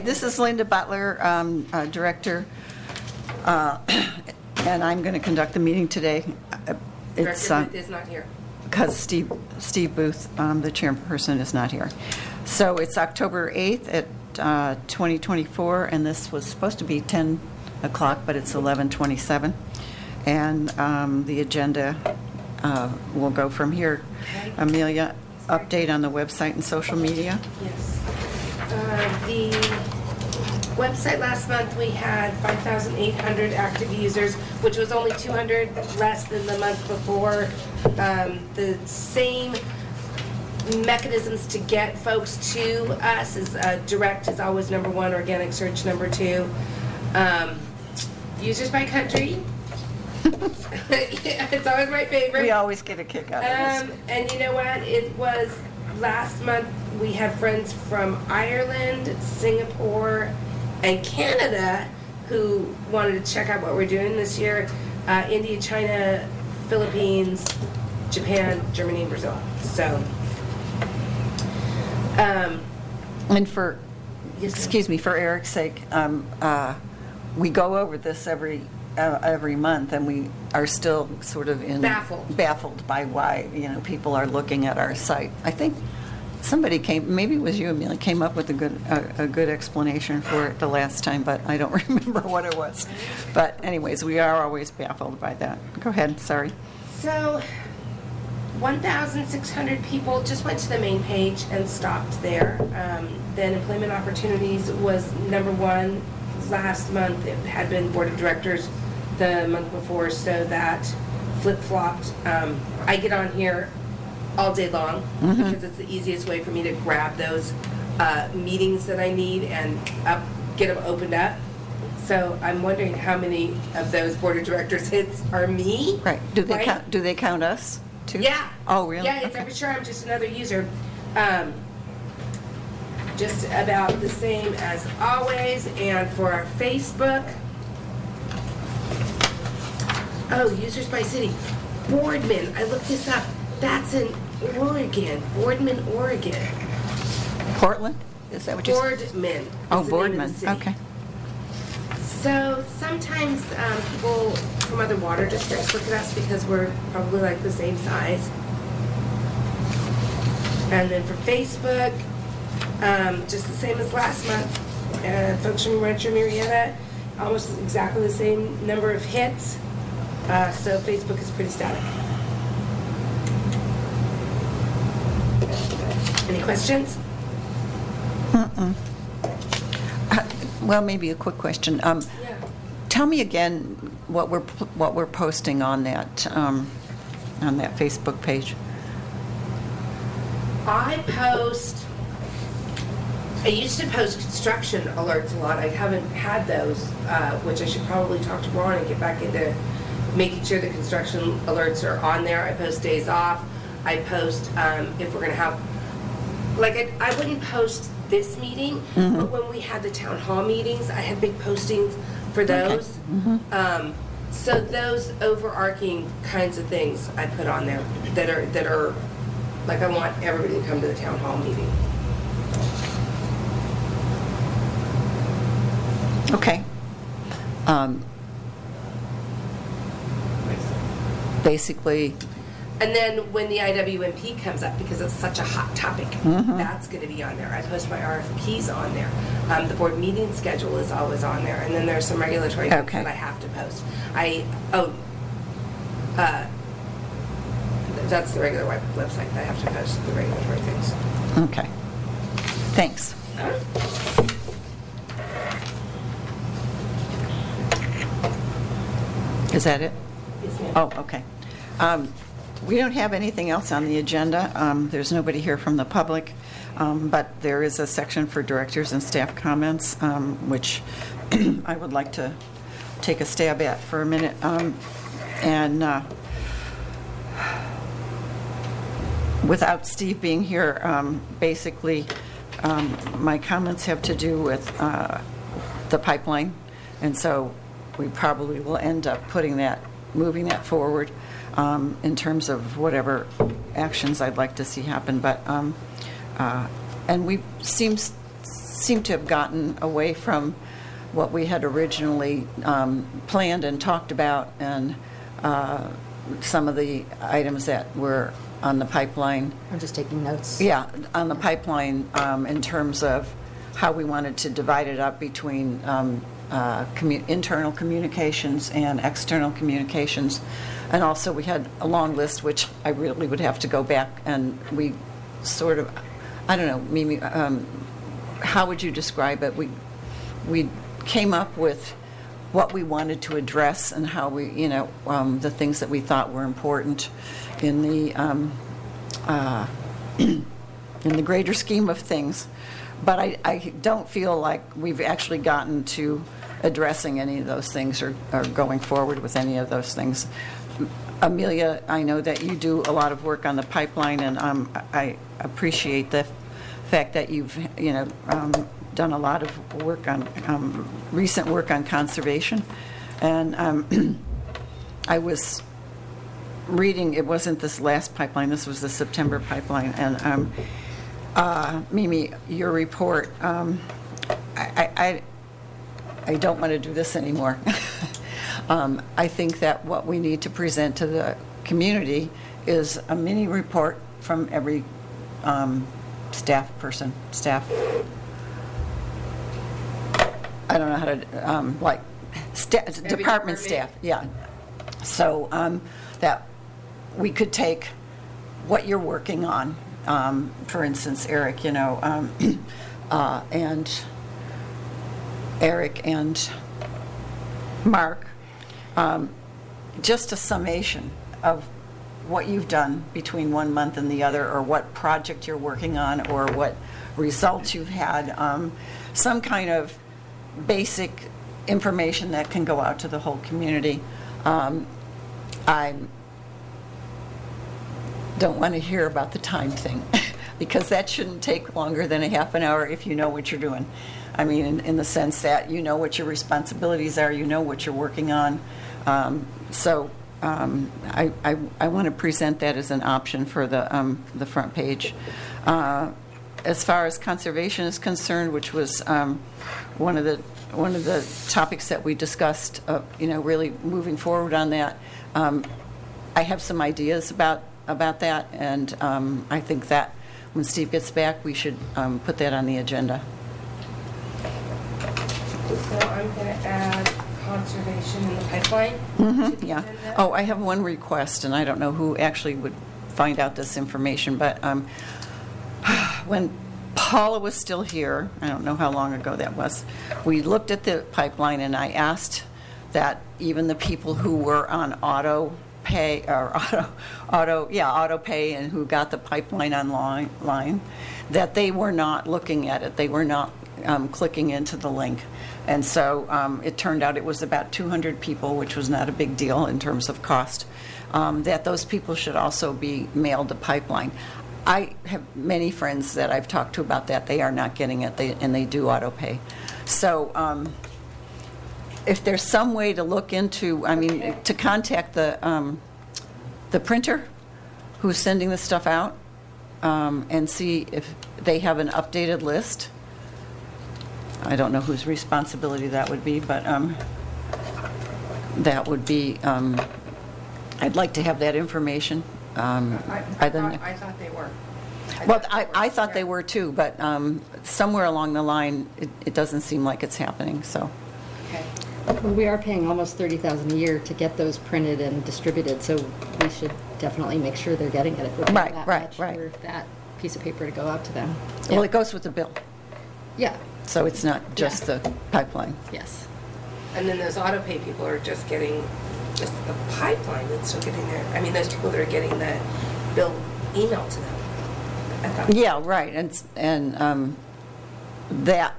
This is Linda Butler, Director, and I'm going to conduct the meeting today. Director Booth is not here. Because Steve Booth, the chairperson, is not here. So it's October 8th at 2024, and this was supposed to be 10 o'clock, but it's 11:27. And the agenda will go from here. Okay. Amelia, update on the website and social media? Yes. The website last month, we had 5,800 active users, which was only 200 less than the month before. The same mechanisms to get folks to us is direct is always number one, organic search number two. Users by country. It's always my favorite. We always get a kick out of this. And you know what? It was last month we had friends from Ireland, Singapore, and Canada who wanted to check out what we're doing this year. India, China, Philippines, Japan, Germany, and Brazil. So, and for, excuse me, for Eric's sake, we go over this every month, and we are still sort of baffled by why people are looking at our site. I think somebody maybe it was you, Amelia, came up with a good explanation for it the last time, but I don't remember what it was. But anyways, we are always baffled by that. Go ahead. Sorry. So 1,600 people just went to the main page and stopped there. Then employment opportunities was number one. Last month it had been board of directors the month before, so that flip-flopped. I get on here all day long because it's the easiest way for me to grab those meetings that I need and get them opened up. So I'm wondering how many of those board of directors hits are me. Right. Do they count us too? Yeah. Oh, really? Yeah, it's for sure. I'm just another user. Just about the same as always. And for our Facebook, users by city. Boardman, I looked this up. That's in Oregon. Boardman, Oregon. Portland? Is that what you said? Boardman. Oh, Boardman. Okay. So sometimes people from other water districts look at us because we're probably like the same size. And then for Facebook, just the same as last month. Folks from Rancho Murrieta, almost exactly the same number of hits. So Facebook is pretty static. Any questions? Well, maybe a quick question. Yeah. Tell me again what we're posting on that Facebook page. I used to post construction alerts a lot. I haven't had those, which I should probably talk to Ron and get back into making sure the construction alerts are on there. I post days off. I post if we're going to have, I wouldn't post this meeting, but when we had the town hall meetings, I had big postings for those. Okay. So those overarching kinds of things I put on there that are like I want everybody to come to the town hall meeting. Okay. Basically. And then when the IWMP comes up, because it's such a hot topic, that's going to be on there. I post my RFPs on there. The board meeting schedule is always on there. And then there's some regulatory things that I have to post. That's the regular website. I have to post the regulatory things. Okay. Thanks. Is that it? Yes, ma'am. Oh, okay. We don't have anything else on the agenda. There's nobody here from the public, but there is a section for directors and staff comments, which I would like to take a stab at for a minute. Without Steve being here, basically, my comments have to do with the pipeline, and so we probably will end up moving that forward in terms of whatever actions I'd like to see happen. But and we seem seem to have gotten away from what we had originally planned and talked about, and some of the items that were on the pipeline. I'm just taking notes. Yeah, on the pipeline in terms of how we wanted to divide it up between internal communications and external communications. And also we had a long list, which I really would have to go back, and we sort of, I don't know, Mimi, how would you describe it? We came up with what we wanted to address and how we, the things that we thought were important in the in the greater scheme of things. But I don't feel like we've actually gotten to addressing any of those things or going forward with any of those things. Amelia, I know that you do a lot of work on the pipeline, and I appreciate the fact that you've done a lot of work on recent work on conservation. And I was reading, it wasn't this last pipeline, this was the September pipeline, and Mimi, your report, I don't want to do this anymore. I think that what we need to present to the community is a mini report from every staff. I don't know how to, department staff, yeah. So that we could take what you're working on, for instance, Eric, and Eric and Mark, just a summation of what you've done between 1 month and the other, or what project you're working on, or what results you've had, some kind of basic information that can go out to the whole community. I don't want to hear about the time thing because that shouldn't take longer than a half an hour if you know what you're doing. I mean, in the sense that you know what your responsibilities are, you know what you're working on. So I want to present that as an option for the front page. As far as conservation is concerned, which was one of the topics that we discussed, really moving forward on that. I have some ideas about that, and I think that when Steve gets back, we should put that on the agenda. So I'm going to add conservation in the pipeline. Mm-hmm, yeah. Oh, I have one request, and I don't know who actually would find out this information, but when Paula was still here, I don't know how long ago that was, we looked at the pipeline, and I asked that even the people who were on auto pay and who got the pipeline online, that they were not looking at it. They were not clicking into the link. And so it turned out it was about 200 people, which was not a big deal in terms of cost, that those people should also be mailed the pipeline. I have many friends that I've talked to about that. They are not getting it, and they do auto pay. So if there's some way to look into, to contact the printer who's sending the stuff out and see if they have an updated list. I don't know whose responsibility that would be, but that would be, I'd like to have that information. I thought they were. I thought they were too, but somewhere along the line, it doesn't seem like it's happening, so. Okay. Well, we are paying almost $30,000 a year to get those printed and distributed, so we should definitely make sure they're getting it if we're paying that much for that piece of paper to go out to them. Well, yeah. It goes with the bill. Yeah. So it's not just the pipeline. Yes. And then those auto pay people are just getting just the pipeline that's still getting there. I mean, those people that are getting the bill emailed to them. I thought. Yeah, right. And that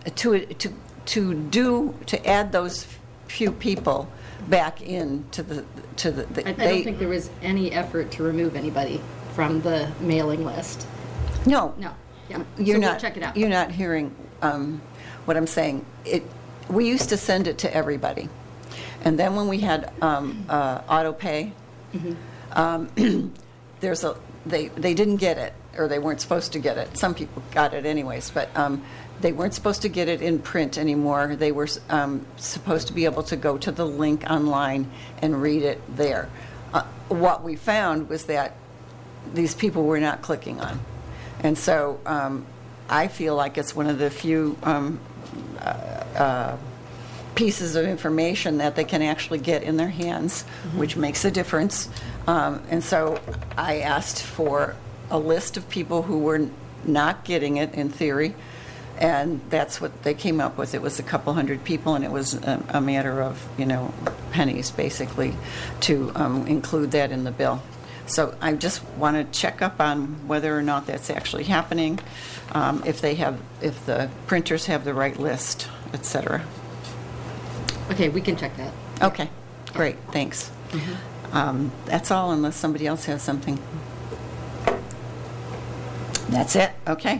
to add those few people back in to the I don't think there was any effort to remove anybody from the mailing list. No. Yeah. We'll check it out. You're not hearing what I'm saying. We used to send it to everybody, and then when we had auto pay, mm-hmm. They didn't get it, or they weren't supposed to get it. Some people got it anyways, but they weren't supposed to get it in print anymore. They were supposed to be able to go to the link online and read it there. What we found was that these people were not clicking on. And so I feel like it's one of the few pieces of information that they can actually get in their hands, which makes a difference. And so I asked for a list of people who were not getting it in theory, and that's what they came up with. It was a couple hundred people, and it was a matter of, pennies, basically, to include that in the bill. So I just want to check up on whether or not that's actually happening, if the printers have the right list, et cetera. Okay, we can check that. Okay, great, thanks. That's all, unless somebody else has something. That's it, okay.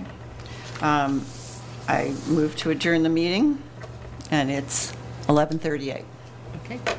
I move to adjourn the meeting, and it's 11:38. Okay.